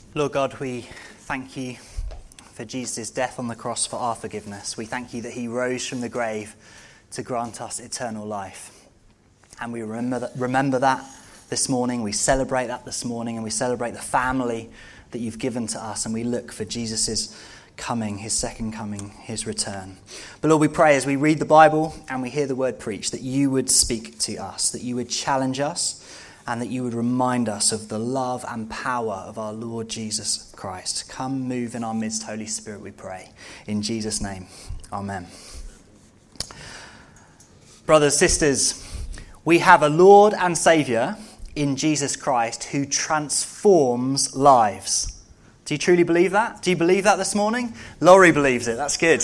Lord God, we thank you for Jesus' death on the cross for our forgiveness. We thank you that he rose from the grave to grant us eternal life. And we remember that this morning. We celebrate that this morning, and we celebrate the family that you've given to us, and we look for Jesus' coming, his second coming, his return. But Lord, we pray as we read the Bible and we hear the word preached, that you would speak to us, that you would challenge us, and that you would remind us of the love and power of our Lord Jesus Christ. Come move in our midst, Holy Spirit, we pray. In Jesus' name, amen. Brothers, sisters, we have a Lord and Saviour in Jesus Christ who transforms lives. Do you truly believe that? Do you believe that this morning? Laurie believes it. That's good.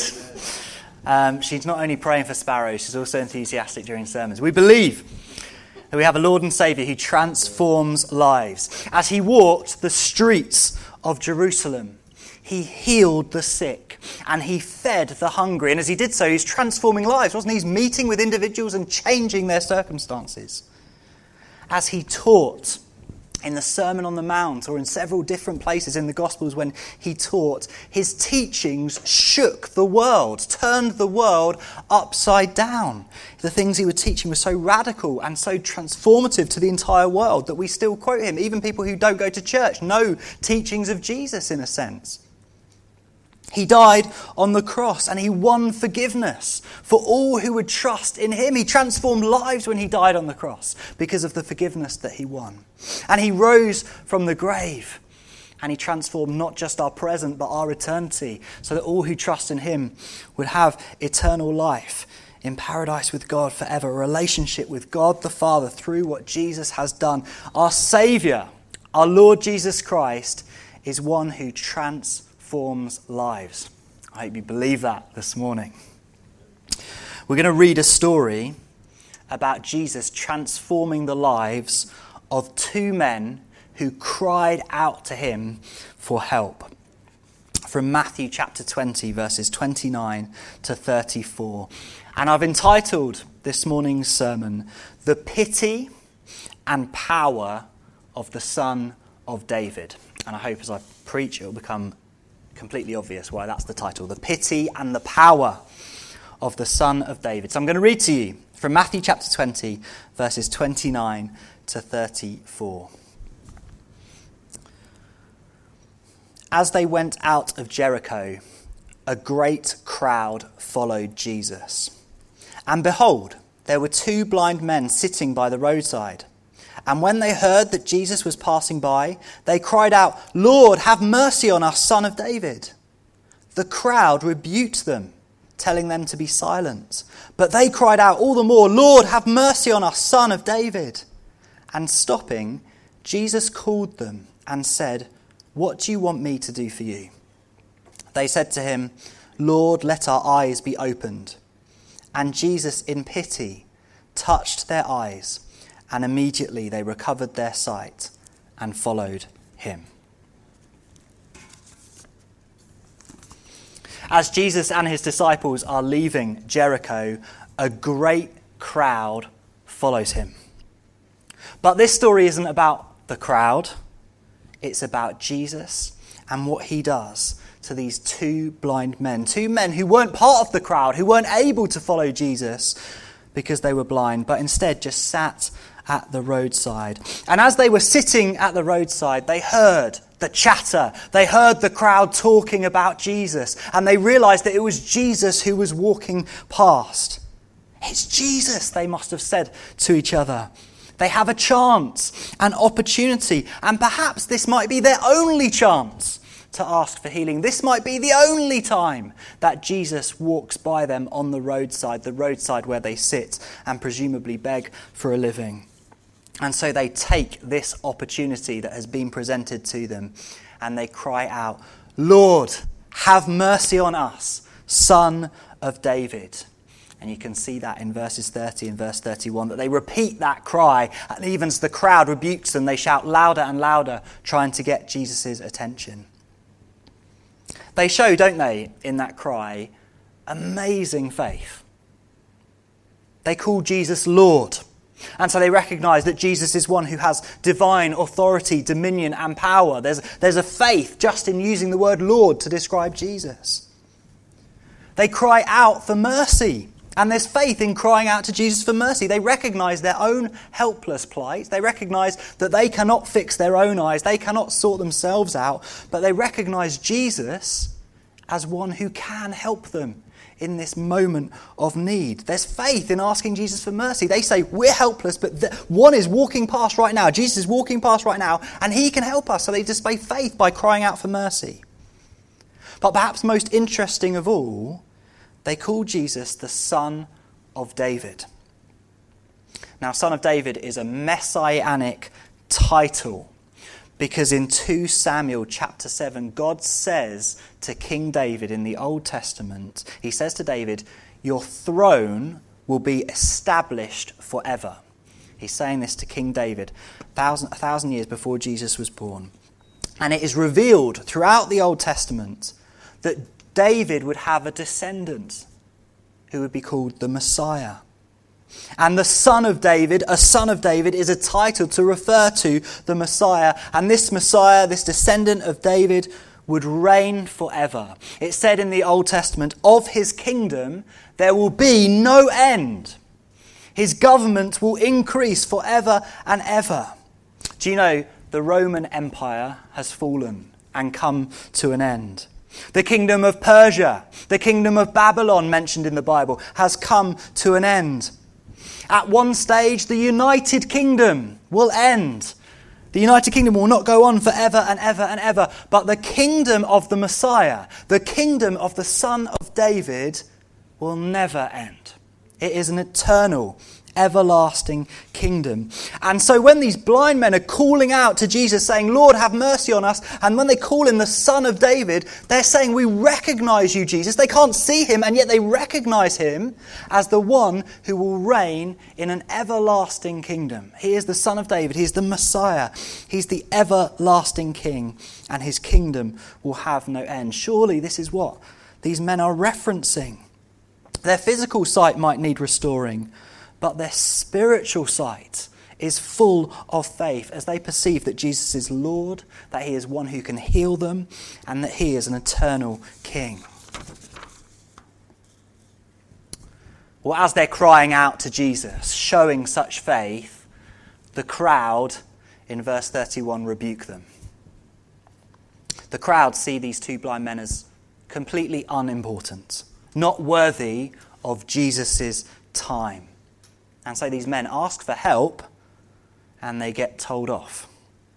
She's not only praying for sparrows, she's also enthusiastic during sermons. We believe that we have a Lord and Saviour who transforms lives. As he walked the streets of Jerusalem, he healed the sick and he fed the hungry. And as he did so, he's transforming lives, wasn't he? He's meeting with individuals and changing their circumstances. As he taught in the Sermon on the Mount, or in several different places in the Gospels when he taught, his teachings shook the world, turned the world upside down. The things he was teaching were so radical and so transformative to the entire world that we still quote him. Even people who don't go to church know teachings of Jesus in a sense. He died on the cross and he won forgiveness for all who would trust in him. He transformed lives when he died on the cross because of the forgiveness that he won. And he rose from the grave and he transformed not just our present but our eternity, so that all who trust in him would have eternal life in paradise with God forever, a relationship with God the Father through what Jesus has done. Our Saviour, our Lord Jesus Christ, is one who transforms lives. I hope you believe that this morning. We're going to read a story about Jesus transforming the lives of two men who cried out to him for help. From Matthew chapter 20, verses 29 to 34. And I've entitled this morning's sermon, "The Pity and Power of the Son of David." And I hope as I preach it will become completely obvious why that's the title. The pity and the power of the Son of David. So I'm going to read to you from Matthew chapter 20, verses 29 to 34. As they went out of Jericho, a great crowd followed Jesus. And behold, there were two blind men sitting by the roadside. And when they heard that Jesus was passing by, they cried out, "Lord, have mercy on us, Son of David." The crowd rebuked them, telling them to be silent. But they cried out all the more, "Lord, have mercy on us, Son of David." And stopping, Jesus called them and said, "What do you want me to do for you?" They said to him, "Lord, let our eyes be opened." And Jesus, in pity, touched their eyes. And immediately they recovered their sight and followed him. As Jesus and his disciples are leaving Jericho, a great crowd follows him. But this story isn't about the crowd. It's about Jesus and what he does to these two blind men. Two men who weren't part of the crowd, who weren't able to follow Jesus because they were blind, but instead just sat at the roadside. And as they were sitting at the roadside, they heard the chatter. They heard the crowd talking about Jesus. And they realized that it was Jesus who was walking past. "It's Jesus," they must have said to each other. They have a chance, an opportunity, and perhaps this might be their only chance to ask for healing. This might be the only time that Jesus walks by them on the roadside where they sit and presumably beg for a living. And so they take this opportunity that has been presented to them and they cry out, "Lord, have mercy on us, Son of David." And you can see that in verses 30 and verse 31, that they repeat that cry, and even as the crowd rebukes them, they shout louder and louder, trying to get Jesus' attention. They show, don't they, in that cry, amazing faith. They call Jesus Lord. And so they recognize that Jesus is one who has divine authority, dominion, and power. There's a faith just in using the word Lord to describe Jesus. They cry out for mercy. And there's faith in crying out to Jesus for mercy. They recognize their own helpless plight. They recognize that they cannot fix their own eyes. They cannot sort themselves out. But they recognize Jesus as one who can help them in this moment of need. There's faith in asking Jesus for mercy. They say, we're helpless, but one is walking past right now. Jesus is walking past right now, and he can help us. So they display faith by crying out for mercy. But perhaps most interesting of all, they call Jesus the Son of David. Now, Son of David is a messianic title because in 2 Samuel chapter 7, God says to King David in the Old Testament, he says to David, your throne will be established forever. He's saying this to King David 1,000 years before Jesus was born. And it is revealed throughout the Old Testament that David would have a descendant who would be called the Messiah. And the Son of David, a Son of David, is a title to refer to the Messiah. And this Messiah, this descendant of David, would reign forever. It said in the Old Testament, of his kingdom there will be no end. His government will increase forever and ever. Do you know the Roman Empire has fallen and come to an end? The kingdom of Persia, the kingdom of Babylon mentioned in the Bible, has come to an end. At one stage, the United Kingdom will end. The United Kingdom will not go on forever and ever and ever. But the kingdom of the Messiah, the kingdom of the Son of David, will never end. It is an eternal, everlasting kingdom. And so when these blind men are calling out to Jesus saying, Lord, have mercy on us, and when they call him the Son of David, they're saying, we recognize you, Jesus. They can't see him, and yet they recognize him as the one who will reign in an everlasting kingdom. He is the Son of David. He is the Messiah. He's the everlasting King, and his kingdom will have no end. Surely this is what these men are referencing. Their physical sight might need restoring, but their spiritual sight is full of faith as they perceive that Jesus is Lord, that he is one who can heal them, and that he is an eternal King. Well, as they're crying out to Jesus, showing such faith, the crowd, in verse 31, rebuke them. The crowd see these two blind men as completely unimportant, not worthy of Jesus' time. And so these men ask for help, and they get told off.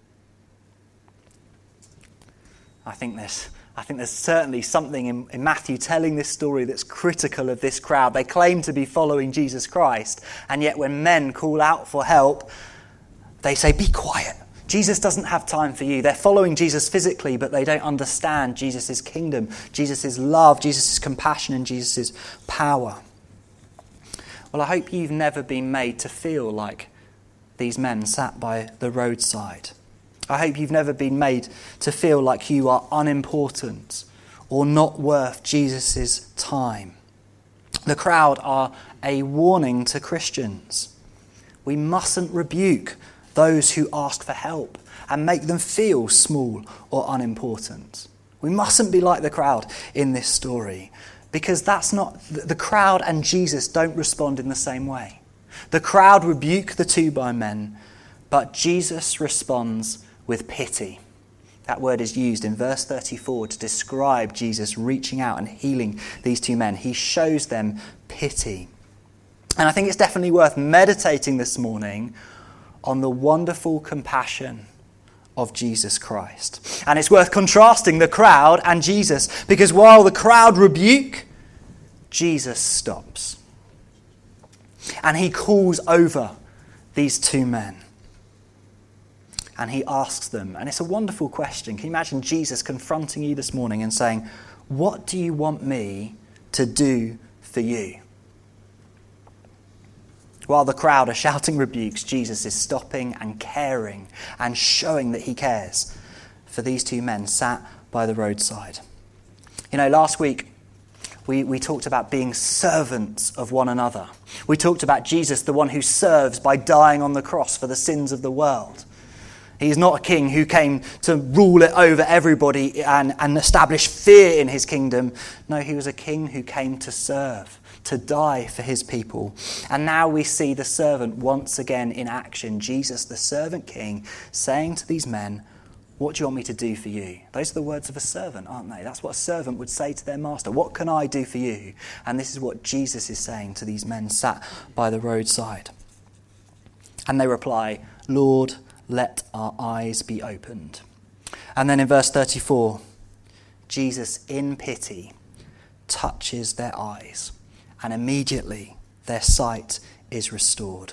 I think there's certainly something in Matthew telling this story that's critical of this crowd. They claim to be following Jesus Christ, and yet when men call out for help, they say, be quiet. Jesus doesn't have time for you. They're following Jesus physically, but they don't understand Jesus' kingdom, Jesus' love, Jesus' compassion, and Jesus' power. Well, I hope you've never been made to feel like these men sat by the roadside. I hope you've never been made to feel like you are unimportant or not worth Jesus' time. The crowd are a warning to Christians. We mustn't rebuke those who ask for help and make them feel small or unimportant. We mustn't be like the crowd in this story. Because that's not, the crowd and Jesus don't respond in the same way. The crowd rebuke the two blind men, but Jesus responds with pity. That word is used in verse 34 to describe Jesus reaching out and healing these two men. He shows them pity. And I think it's definitely worth meditating this morning on the wonderful compassion of Jesus Christ. And it's worth contrasting the crowd and Jesus, because while the crowd rebuke, Jesus stops. And he calls over these two men. And he asks them, and it's a wonderful question. Can you imagine Jesus confronting you this morning and saying, what do you want me to do for you? While the crowd are shouting rebukes, Jesus is stopping and caring and showing that he cares for these two men sat by the roadside. You know, last week we talked about being servants of one another. We talked about Jesus, the one who serves by dying on the cross for the sins of the world. He's not a king who came to rule it over everybody and establish fear in his kingdom. No, he was a king who came to serve, to die for his people. And now we see the servant once again in action. Jesus, the servant king, saying to these men, what do you want me to do for you? Those are the words of a servant, aren't they? That's what a servant would say to their master. What can I do for you? And this is what Jesus is saying to these men sat by the roadside. And they reply, Lord, let our eyes be opened. And then in verse 34, Jesus, in pity, touches their eyes, and immediately their sight is restored.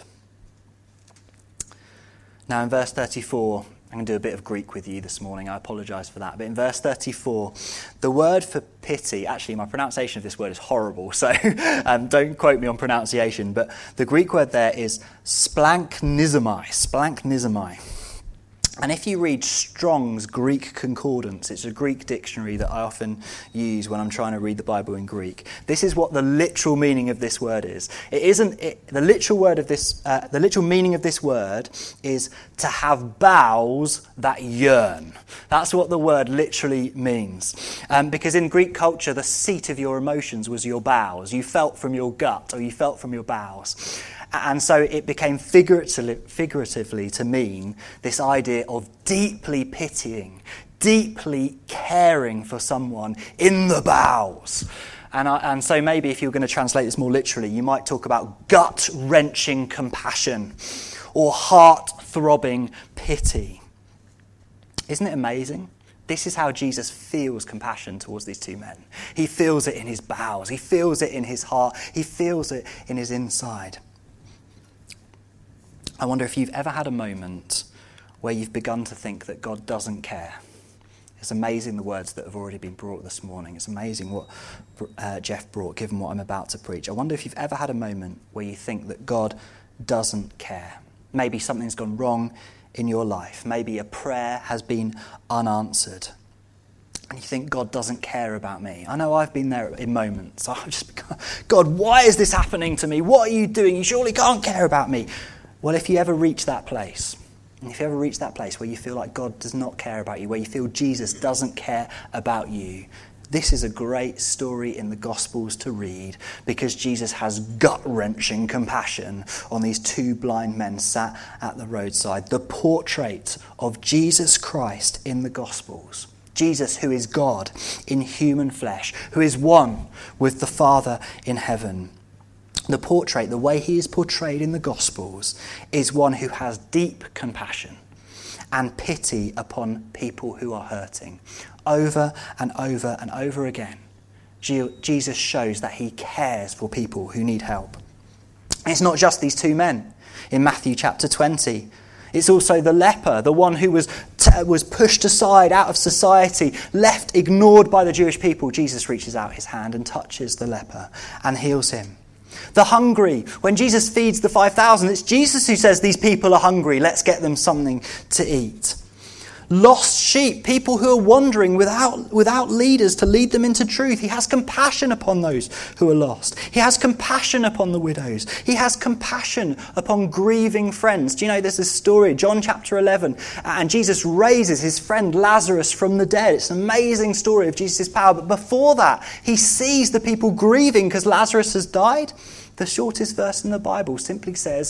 Now in verse 34, I'm going to do a bit of Greek with you this morning. I apologise for that. But in verse 34, the word for pity, actually my pronunciation of this word is horrible, so don't quote me on pronunciation, but the Greek word there is splanchnizomai. And if you read Strong's Greek Concordance, it's a Greek dictionary that I often use when I'm trying to read the Bible in Greek. This is what the literal meaning of this word is. The literal meaning of this word is to have bowels that yearn. That's what the word literally means. Because in Greek culture, the seat of your emotions was your bowels. You felt from your gut, or you felt from your bowels. And so it became figuratively to mean this idea of deeply pitying, deeply caring for someone in the bowels. And so maybe if you're going to translate this more literally, you might talk about gut-wrenching compassion or heart-throbbing pity. Isn't it amazing? This is how Jesus feels compassion towards these two men. He feels it in his bowels. He feels it in his heart. He feels it in his inside. I wonder if you've ever had a moment where you've begun to think that God doesn't care. It's amazing the words that have already been brought this morning. It's amazing what Jeff brought, given what I'm about to preach. I wonder if you've ever had a moment where you think that God doesn't care. Maybe something's gone wrong in your life. Maybe a prayer has been unanswered. And you think, God doesn't care about me. I know I've been there in moments. I've just become, God, why is this happening to me? What are you doing? You surely can't care about me. Well, if you ever reach that place, and if you ever reach that place where you feel like God does not care about you, where you feel Jesus doesn't care about you, this is a great story in the Gospels to read, because Jesus has gut-wrenching compassion on these two blind men sat at the roadside. The portrait of Jesus Christ in the Gospels. Jesus, who is God in human flesh, who is one with the Father in heaven. The portrait, the way he is portrayed in the Gospels, is one who has deep compassion and pity upon people who are hurting. Over and over and over again, Jesus shows that he cares for people who need help. It's not just these two men in Matthew chapter 20. It's also the leper, the one who was pushed aside out of society, left ignored by the Jewish people. Jesus reaches out his hand and touches the leper and heals him. The hungry, when Jesus feeds the 5,000, it's Jesus who says, these people are hungry, let's get them something to eat. Lost sheep, people who are wandering without leaders to lead them into truth. He has compassion upon those who are lost. He has compassion upon the widows. He has compassion upon grieving friends. Do you know there's this story, John chapter 11, and Jesus raises his friend Lazarus from the dead. It's an amazing story of Jesus' power. But before that, he sees the people grieving because Lazarus has died. The shortest verse in the Bible simply says,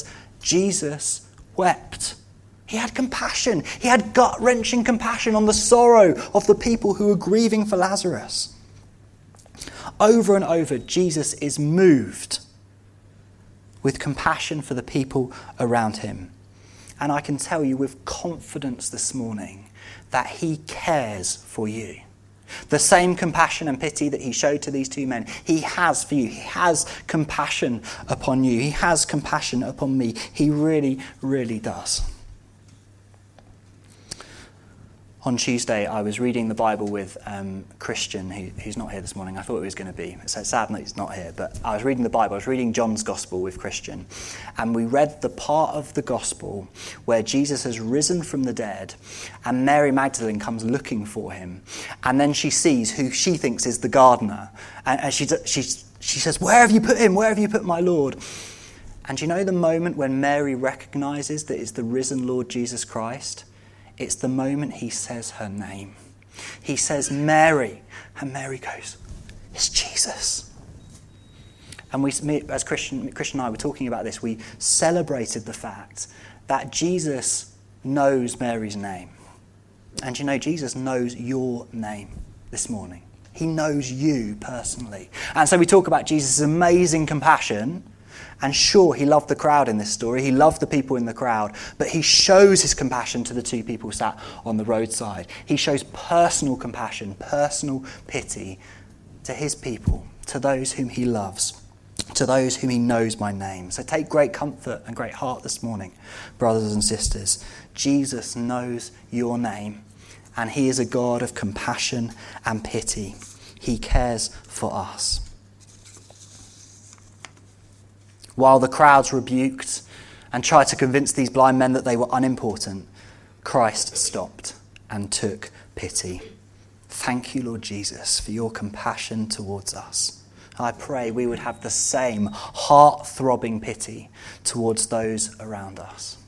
Jesus wept. He had compassion. He had gut-wrenching compassion on the sorrow of the people who were grieving for Lazarus. Over and over, Jesus is moved with compassion for the people around him. And I can tell you with confidence this morning that he cares for you. The same compassion and pity that he showed to these two men, he has for you. He has compassion upon you. He has compassion upon me. He really, really does. On Tuesday, I was reading the Bible with Christian, who's not here this morning. I thought he was going to be. So it's sad that he's not here. But I was reading the Bible. I was reading John's Gospel with Christian. And we read the part of the Gospel where Jesus has risen from the dead and Mary Magdalene comes looking for him. And then she sees who she thinks is the gardener. And she says, "Where have you put him? Where have you put my Lord?" And you know the moment when Mary recognises that it's the risen Lord Jesus Christ? It's the moment he says her name. He says, "Mary." And Mary goes, "It's Jesus." And as Christian and I were talking about this, we celebrated the fact that Jesus knows Mary's name. And you know, Jesus knows your name this morning. He knows you personally. And so we talk about Jesus' amazing compassion. And sure, he loved the crowd in this story. He loved the people in the crowd. But he shows his compassion to the two people sat on the roadside. He shows personal compassion, personal pity to his people, to those whom he loves, to those whom he knows by name. So take great comfort and great heart this morning, brothers and sisters. Jesus knows your name, and he is a God of compassion and pity. He cares for us. While the crowds rebuked and tried to convince these blind men that they were unimportant, Christ stopped and took pity. Thank you, Lord Jesus, for your compassion towards us. I pray we would have the same heart-throbbing pity towards those around us.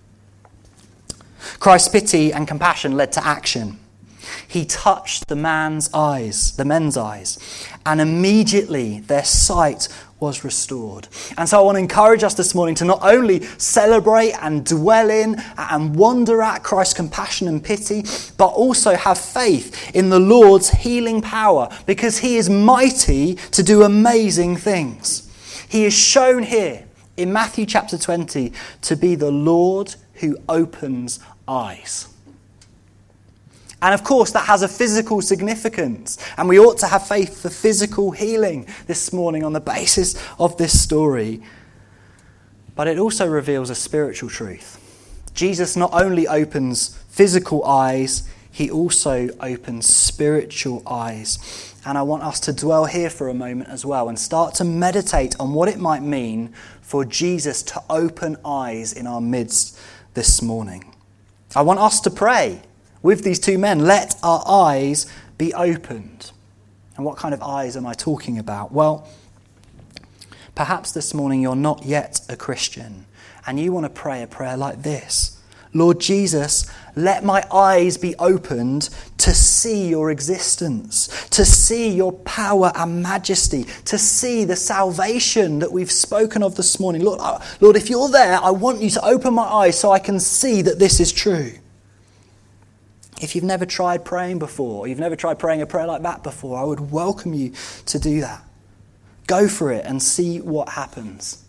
Christ's pity and compassion led to action. He touched the men's eyes, and immediately their sight was restored. And so I want to encourage us this morning to not only celebrate and dwell in and wonder at Christ's compassion and pity, but also have faith in the Lord's healing power, because he is mighty to do amazing things. He is shown here in Matthew chapter 20 to be the Lord who opens eyes. And of course, that has a physical significance. And we ought to have faith for physical healing this morning on the basis of this story. But it also reveals a spiritual truth. Jesus not only opens physical eyes, he also opens spiritual eyes. And I want us to dwell here for a moment as well and start to meditate on what it might mean for Jesus to open eyes in our midst this morning. I want us to pray with these two men, let our eyes be opened. And what kind of eyes am I talking about? Well, perhaps this morning you're not yet a Christian and you want to pray a prayer like this. Lord Jesus, let my eyes be opened to see your existence, to see your power and majesty, to see the salvation that we've spoken of this morning. Lord, if you're there, I want you to open my eyes so I can see that this is true. If you've never tried praying before, or you've never tried praying a prayer like that before, I would welcome you to do that. Go for it and see what happens.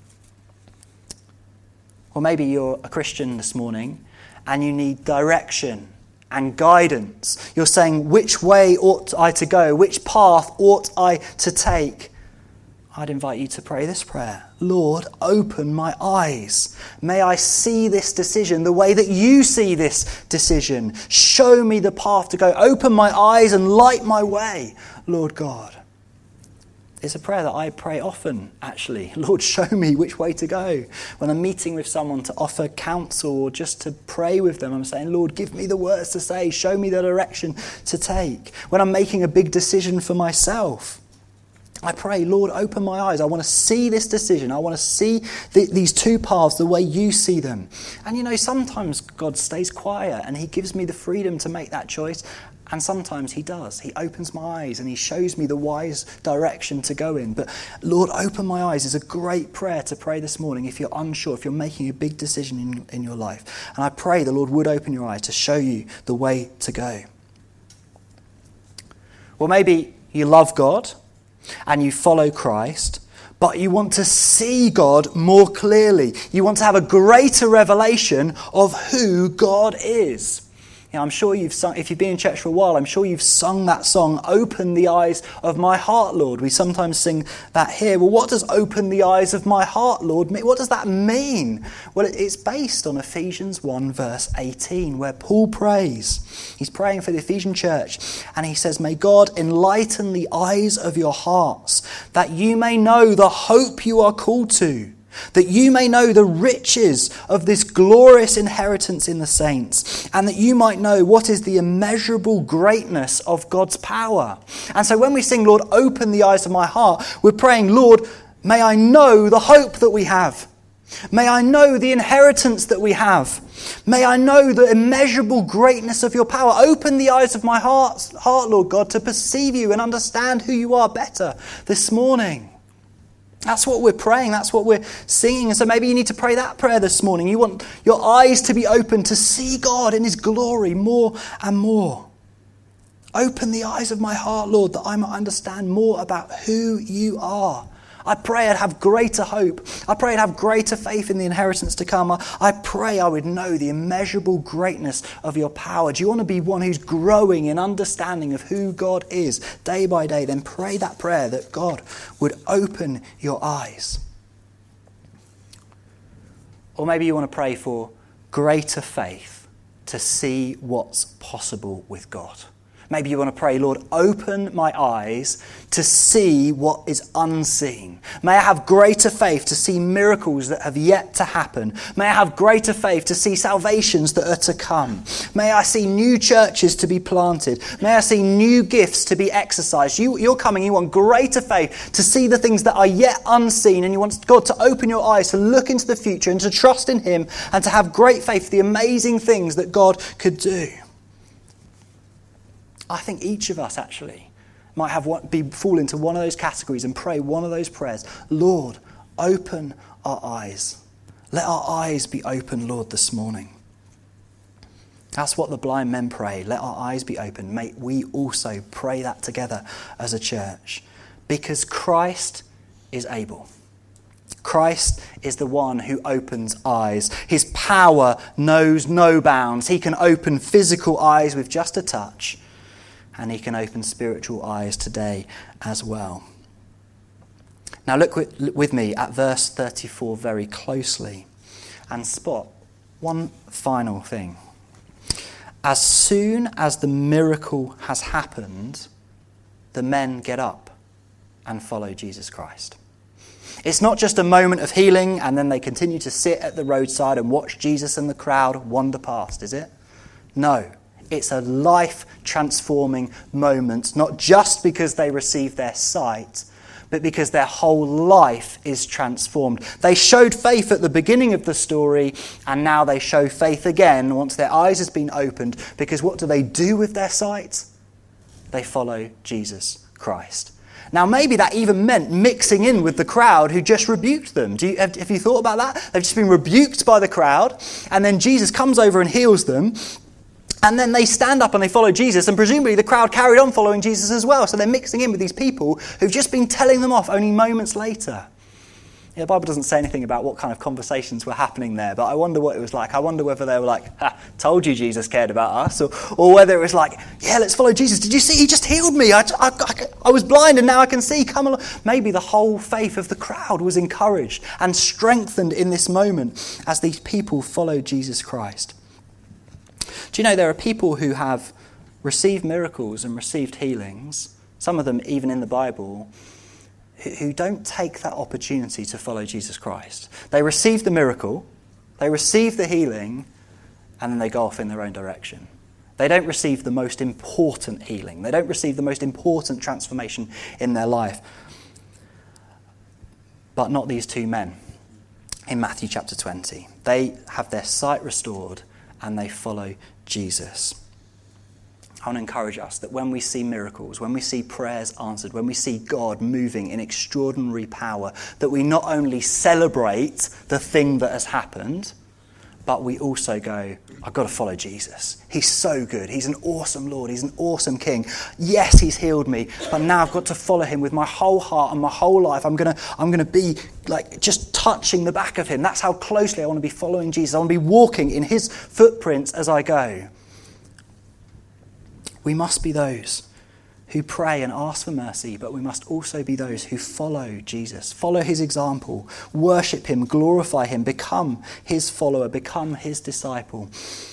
Or maybe you're a Christian this morning and you need direction and guidance. You're saying, which way ought I to go? Which path ought I to take? I'd invite you to pray this prayer. Lord, open my eyes. May I see this decision the way that you see this decision. Show me the path to go. Open my eyes and light my way, Lord God. It's a prayer that I pray often, actually. Lord, show me which way to go. When I'm meeting with someone to offer counsel or just to pray with them, I'm saying, Lord, give me the words to say. Show me the direction to take. When I'm making a big decision for myself, I pray, Lord, open my eyes. I want to see this decision. I want to see these two paths the way you see them. And you know, sometimes God stays quiet and he gives me the freedom to make that choice. And sometimes he does. He opens my eyes and he shows me the wise direction to go in. But Lord, open my eyes is a great prayer to pray this morning if you're unsure, if you're making a big decision in your life. And I pray the Lord would open your eyes to show you the way to go. Or maybe you love God and you follow Christ, but you want to see God more clearly. You want to have a greater revelation of who God is. I'm sure you've sung, if you've been in church for a while, I'm sure you've sung that song, "Open the eyes of my heart, Lord." We sometimes sing that here. Well, what does "open the eyes of my heart, Lord" mean? What does that mean? Well, it's based on Ephesians 1 verse 18, where Paul prays. He's praying for the Ephesian church, and he says, "May God enlighten the eyes of your hearts, that you may know the hope you are called to, that you may know the riches of this glorious inheritance in the saints, and that you might know what is the immeasurable greatness of God's power." And so when we sing, "Lord, open the eyes of my heart," we're praying, "Lord, may I know the hope that we have. May I know the inheritance that we have. May I know the immeasurable greatness of your power. Open the eyes of my heart, Lord God, to perceive you and understand who you are better this morning." That's what we're praying. That's what we're singing. And so maybe you need to pray that prayer this morning. You want your eyes to be open to see God in his glory more and more. Open the eyes of my heart, Lord, that I might understand more about who you are. I pray I'd have greater hope. I pray I'd have greater faith in the inheritance to come. I pray I would know the immeasurable greatness of your power. Do you want to be one who's growing in understanding of who God is day by day? Then pray that prayer that God would open your eyes. Or maybe you want to pray for greater faith to see what's possible with God. Maybe you want to pray, "Lord, open my eyes to see what is unseen. May I have greater faith to see miracles that have yet to happen. May I have greater faith to see salvations that are to come. May I see new churches to be planted. May I see new gifts to be exercised." You're coming, you want greater faith to see the things that are yet unseen, and you want God to open your eyes to look into the future and to trust in him and to have great faith for the amazing things that God could do. I think each of us actually might fall into one of those categories and pray one of those prayers. "Lord, open our eyes. Let our eyes be open, Lord, this morning." That's what the blind men pray. Let our eyes be open. May we also pray that together as a church. Because Christ is able. Christ is the one who opens eyes. His power knows no bounds. He can open physical eyes with just a touch. And he can open spiritual eyes today as well. Now look with me at verse 34 very closely and spot one final thing. As soon as the miracle has happened, the men get up and follow Jesus Christ. It's not just a moment of healing and then they continue to sit at the roadside and watch Jesus and the crowd wander past, is it? No. It's a life-transforming moment, not just because they receive their sight, but because their whole life is transformed. They showed faith at the beginning of the story, and now they show faith again once their eyes has been opened, because what do they do with their sight? They follow Jesus Christ. Now, maybe that even meant mixing in with the crowd who just rebuked them. Have you thought about that? They've just been rebuked by the crowd, and then Jesus comes over and heals them. And then they stand up and they follow Jesus, and presumably the crowd carried on following Jesus as well. So they're mixing in with these people who've just been telling them off only moments later. Yeah, the Bible doesn't say anything about what kind of conversations were happening there, but I wonder what it was like. I wonder whether they were like, "Told you Jesus cared about us," or whether it was like, "Yeah, let's follow Jesus. Did you see? He just healed me. I was blind and now I can see. Come along." Maybe the whole faith of the crowd was encouraged and strengthened in this moment as these people followed Jesus Christ. Do you know there are people who have received miracles and received healings, some of them even in the Bible, who don't take that opportunity to follow Jesus Christ? They receive the miracle, they receive the healing, and then they go off in their own direction. They don't receive the most important healing. They don't receive the most important transformation in their life. But not these two men in Matthew chapter 20. They have their sight restored and they follow Jesus. I want to encourage us that when we see miracles, when we see prayers answered, when we see God moving in extraordinary power, that we not only celebrate the thing that has happened, but we also go, I've got to follow Jesus. He's so good. He's an awesome Lord. He's an awesome King. Yes, he's healed me, but now I've got to follow him with my whole heart and my whole life. I'm gonna be like just touching the back of him. That's how closely I want to be following Jesus. I want to be walking in his footprints as I go. We must be those who pray and ask for mercy, but we must also be those who follow Jesus, follow his example, worship him, glorify him, become his follower, become his disciple.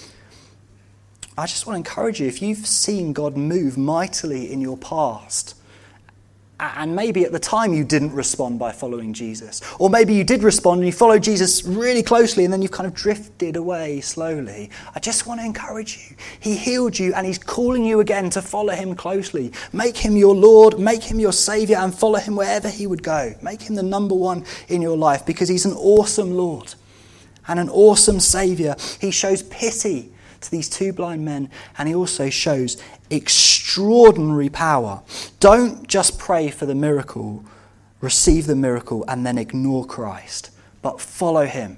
I just want to encourage you, if you've seen God move mightily in your past, and maybe at the time you didn't respond by following Jesus, or maybe you did respond and you followed Jesus really closely and then you've kind of drifted away slowly, I just want to encourage you. He healed you and he's calling you again to follow him closely. Make him your Lord, make him your Saviour, and follow him wherever he would go. Make him the number one in your life, because he's an awesome Lord and an awesome Saviour. He shows pity to these two blind men, and he also shows extraordinary power. Don't just pray for the miracle, receive the miracle, and then ignore Christ, but follow him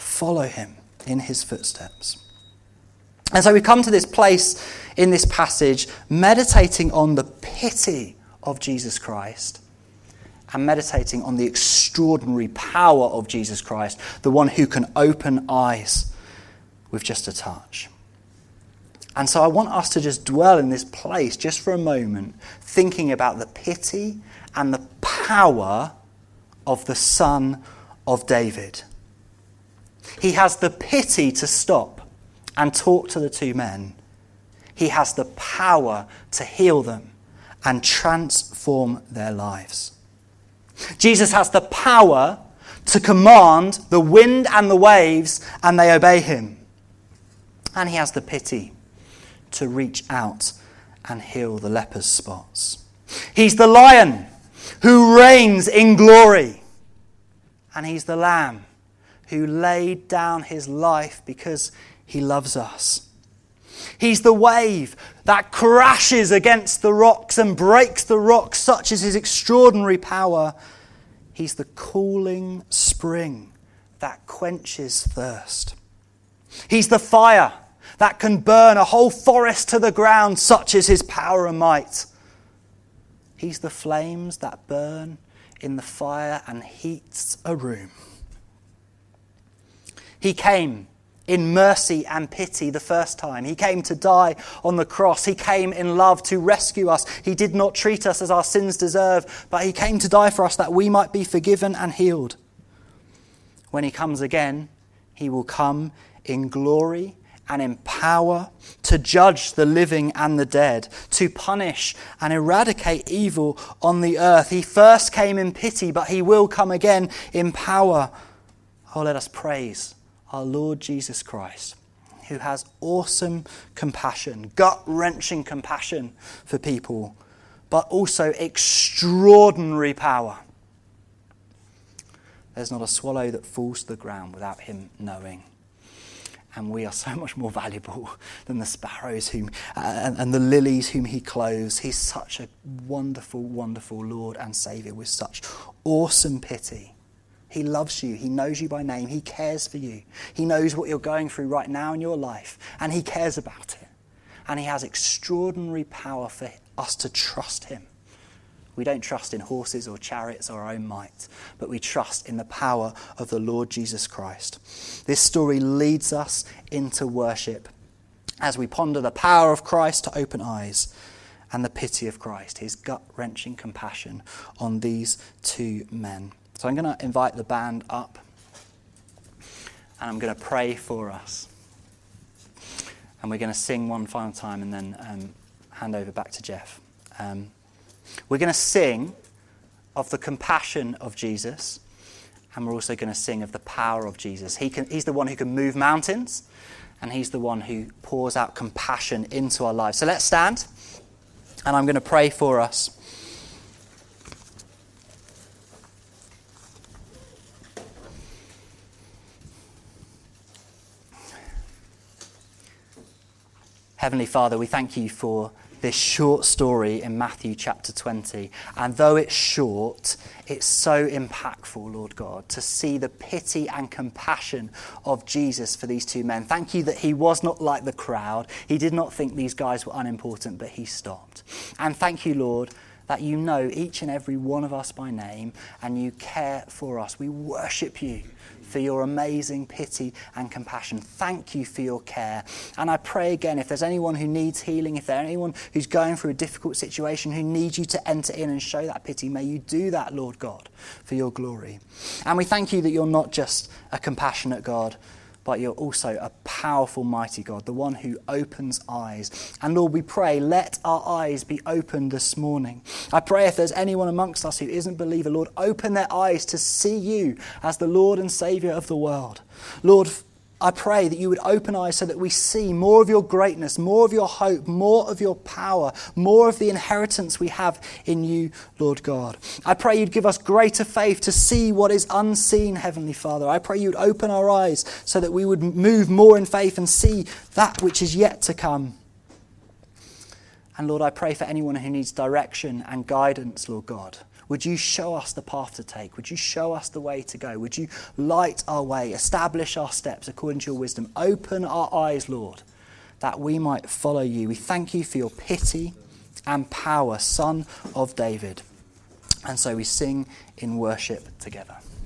in his footsteps. And so we come to this place in this passage, meditating on the pity of Jesus Christ and meditating on the extraordinary power of Jesus Christ, the one who can open eyes with just a touch. And so I want us to just dwell in this place just for a moment, thinking about the pity and the power of the Son of David. He has the pity to stop and talk to the two men. He has the power to heal them and transform their lives. Jesus has the power to command the wind and the waves, and they obey him. And he has the pity to reach out and heal the leper's spots. He's the lion who reigns in glory. And he's the lamb who laid down his life because he loves us. He's the wave that crashes against the rocks and breaks the rocks, such is his extraordinary power. He's the cooling spring that quenches thirst. He's the fire that can burn a whole forest to the ground, such is his power and might. He's the flames that burn in the fire and heats a room. He came in mercy and pity the first time. He came to die on the cross. He came in love to rescue us. He did not treat us as our sins deserve, but he came to die for us that we might be forgiven and healed. When he comes again, he will come in glory and in power to judge the living and the dead, to punish and eradicate evil on the earth. He first came in pity, but he will come again in power. Oh, let us praise our Lord Jesus Christ, who has awesome compassion, gut-wrenching compassion for people, but also extraordinary power. There's not a swallow that falls to the ground without him knowing. And we are so much more valuable than the sparrows and the lilies whom he clothes. He's such a wonderful, wonderful Lord and Saviour with such awesome pity. He loves you. He knows you by name. He cares for you. He knows what you're going through right now in your life, and he cares about it. And he has extraordinary power for us to trust him. We don't trust in horses or chariots or our own might, but we trust in the power of the Lord Jesus Christ. This story leads us into worship as we ponder the power of Christ to open eyes and the pity of Christ, his gut-wrenching compassion on these two men. So I'm going to invite the band up and I'm going to pray for us. And we're going to sing one final time and then hand over back to Jeff. We're going to sing of the compassion of Jesus, and we're also going to sing of the power of Jesus. He's the one who can move mountains, and he's the one who pours out compassion into our lives. So let's stand, and I'm going to pray for us. Heavenly Father, we thank you for this short story in Matthew chapter 20. And though it's short, it's so impactful, Lord God, to see the pity and compassion of Jesus for these two men. Thank you that he was not like the crowd. He did not think these guys were unimportant, but he stopped. And thank you, Lord, that you know each and every one of us by name and you care for us. We worship you for your amazing pity and compassion. Thank you for your care. And I pray again, if there's anyone who needs healing, if there's anyone who's going through a difficult situation, who needs you to enter in and show that pity, may you do that, Lord God, for your glory. And we thank you that you're not just a compassionate God, but you're also a powerful, mighty God, the one who opens eyes. And Lord, we pray, let our eyes be opened this morning. I pray if there's anyone amongst us who isn't a believer, Lord, open their eyes to see you as the Lord and Saviour of the world. Lord, I pray that you would open eyes so that we see more of your greatness, more of your hope, more of your power, more of the inheritance we have in you, Lord God. I pray you'd give us greater faith to see what is unseen, Heavenly Father. I pray you'd open our eyes so that we would move more in faith and see that which is yet to come. And Lord, I pray for anyone who needs direction and guidance, Lord God. Would you show us the path to take? Would you show us the way to go? Would you light our way, establish our steps according to your wisdom? Open our eyes, Lord, that we might follow you. We thank you for your pity and power, Son of David. And so we sing in worship together.